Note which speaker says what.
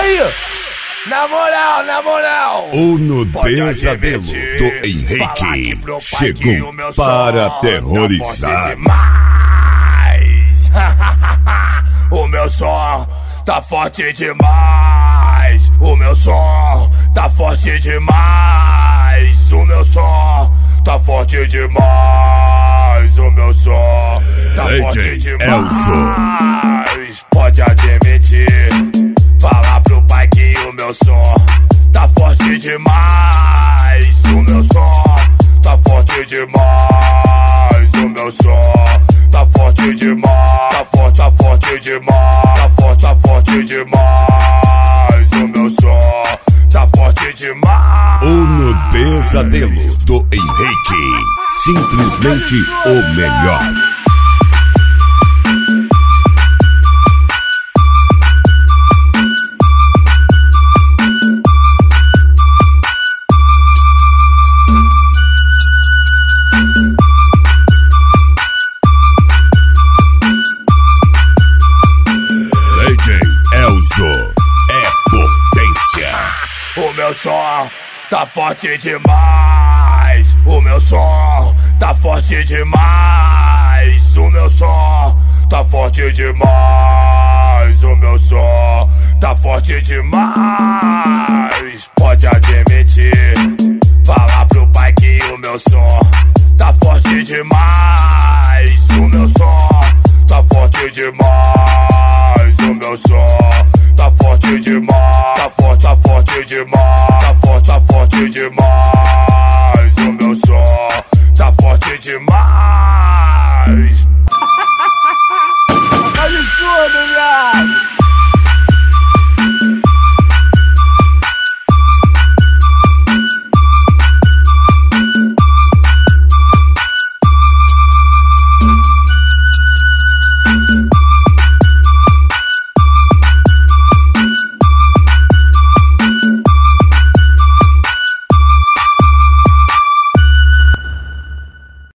Speaker 1: aí, na moral.
Speaker 2: O No Pesadelo do Henrique chegou para aterrorizar.
Speaker 1: O meu som tá forte demais. O meu som tá forte demais. O meu som tá forte demais. O meu som tá forte demais. Pode admitir, falar pro pai que o meu som tá forte demais. O meu som tá forte demais. O meu som tá forte demais. Tá forte demais. Tá forte demais. O meu som tá forte demais.
Speaker 2: O No Pesadelo do Henrique, simplesmente o melhor. Elzo é potência.
Speaker 1: O meu som tá forte demais. O meu som tá forte demais. O meu som tá forte demais.